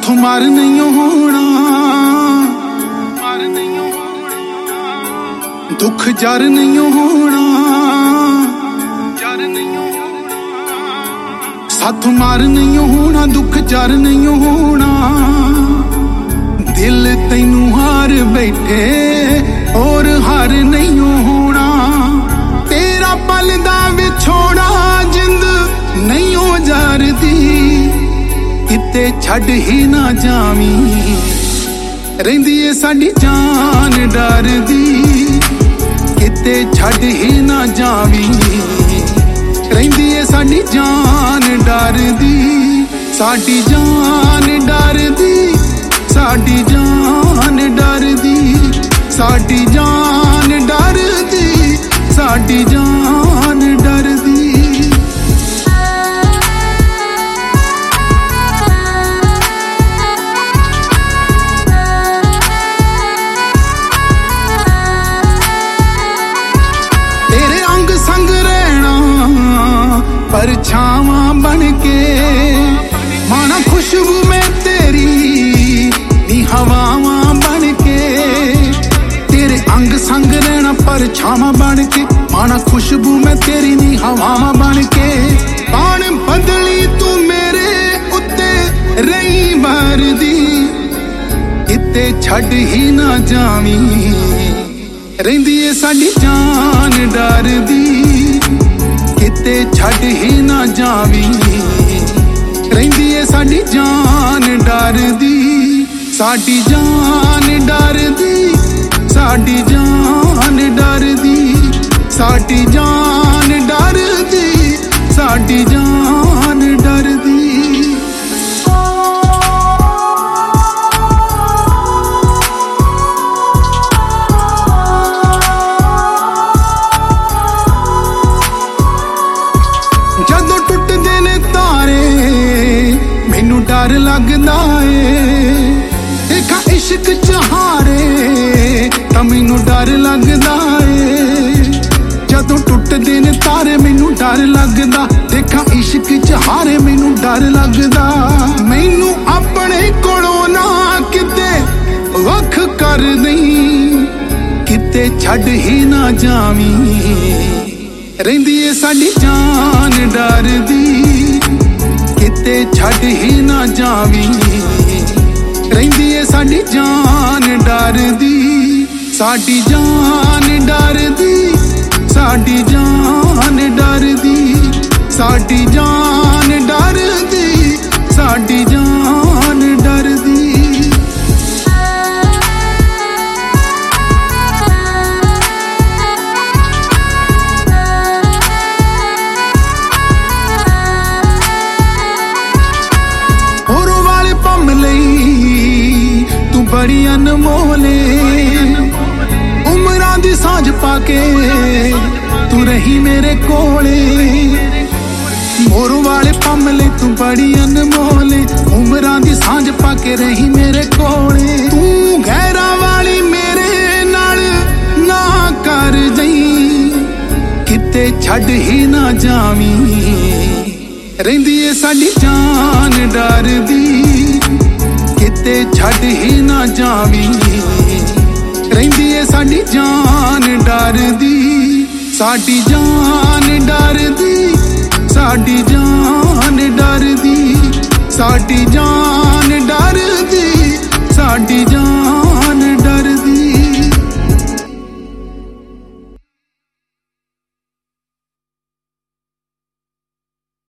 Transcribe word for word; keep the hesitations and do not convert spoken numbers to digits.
साथों मार नहीं होना, दुख जार नहीं होना, साथों मार नहीं होना, दुख जार नहीं होना। दिल तैनू हार बैठे और हार नहीं होना, तेरा पल दा विछोड़ा जिंद नहीं हो जारदी, किते छड़ ही ना जावी रहिंदी ए साडी जान डरदी, किते छड़ ही ना जावी रहिंदी ए साडी जान डरदी, साडी जान डरदी, साडी जान डरदी, साडी जान डरदी, साडी जान डरदी। तेरे अंग संग रहना परछावां बन के, माना खुशबू में तेरी नी हवावां बन के, तेरे अंग संग रहना परछावां बन के, माना खुशबू में तेरी नी हवावां बन के। बाण बदली तू मेरे उत्ते रही भरदी, किते छड़ ही ना जावी रहिंदी ए साडी जान डरदी, किते छड़ ही ना जावी रहिंदी ए साडी जान डरदी, साडी जान डरदी, साडी जान डरदी, साडी जान डरदी, साडी जान डरदी। जदों टुटदे ने तारे मैनू डर लगदा ए, देखा इश्क च हारे तां मैनू डर लगदा ए, जदों टुटदे ने तारे मैनू डर लगदा, देखा इश्क च हारे मैनू डर लगदा। मैनू अपने कोलों ना किते वख कर दई, किते छड़ ही ना जावी रहिंदी ए साडी जान डरदी, किते छड़ ही ना जावी रहिंदी ए साडी जान डरदी, साडी जान डरदी, साडी जान डरदी, साडी जान डरदी, साडी जान डरदी। होरों वाले पम लई तू बड़ी अनमोले, उमरां दी सांझ पाके तू रही मेरे कोले, मोरों वाले पम लई तू बड़ी अनमोले, उमरां दी सांझ पाके रही मेरे कोले। तू गैरा वाली मेरे नाल ना कर दई, किते छड़ ही ना जावी रहिंदी ए साडी जान डरदी, किते छड़ ही ना जावी रहिंदी ए साडी जान डरदी, साडी जान डरदी, साडी जान डरदी, साडी जान